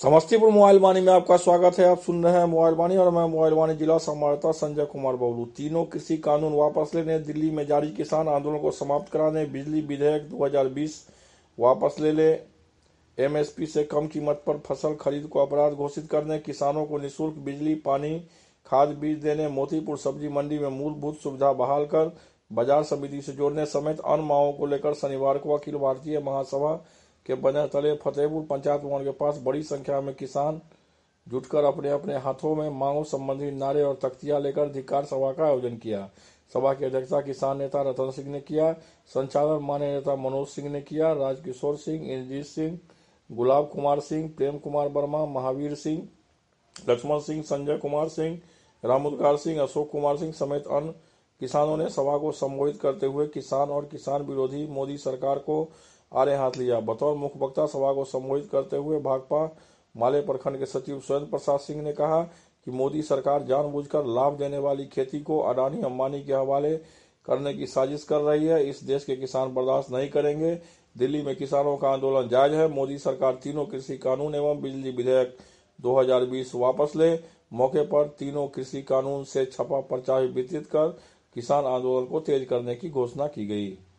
Samastipur mobile वाणी में आपका स्वागत है। आप सुन रहे हैं मोबाइल वाणी और मैं मोबाइल वाणी जिला संवाददाता संजय कुमार बबलू। तीनों कृषि कानून वापस लेने, दिल्ली में जारी किसान आंदोलन को समाप्त कराने, बिजली विधेयक 2020 वापस ले ले, एमएसपी से कम कीमत पर फसल खरीद को अपराध घोषित करने, किसानों को निःशुल्क बिजली, पानी, खाद, बीज देने, मोतीपुर सब्जी मंडी में मूलभूत सुविधा बहाल कर बाजार समिति से जोड़ने समेत अन्य मांगों को लेकर शनिवार को अखिल भारतीय महासभा के बैनर तले फतेहपुर पंचायत भवन के पास बड़ी संख्या में किसान जुटकर अपने अपने हाथों में मांगों संबंधी नारे और तख्तियां लेकर धिक्कार सभा का आयोजन किया। सभा की अध्यक्षता किसान नेता रतन सिंह ने किया। संचालन मान्य नेता मनोज सिंह ने किया। राजकिशोर सिंह, इंद्रजीत सिंह, गुलाब कुमार सिंह, प्रेम कुमार वर्मा, महावीर सिंह, लक्ष्मण सिंह, संजय कुमार सिंह, रामुदगार सिंह, अशोक कुमार सिंह समेत अन्य किसानों ने सभा को संबोधित करते हुए किसान और किसान विरोधी मोदी सरकार को आड़े हाथ लिया। बतौर मुख्य वक्ता सभा को संबोधित करते हुए भाकपा माले प्रखंड के सचिव सुरेंद्र प्रसाद सिंह ने कहा कि मोदी सरकार जानबूझकर लाभ देने वाली खेती को अडानी अंबानी के हवाले करने की साजिश कर रही है। इस देश के किसान बर्दाश्त नहीं करेंगे। दिल्ली में किसानों का आंदोलन जायज है। मोदी सरकार तीनों कृषि कानून एवं बिजली विधेयक 2020 वापस ले। मौके पर तीनों कृषि कानून से छपा पर्चा वितरित कर किसान आंदोलन को तेज करने की घोषणा की गई।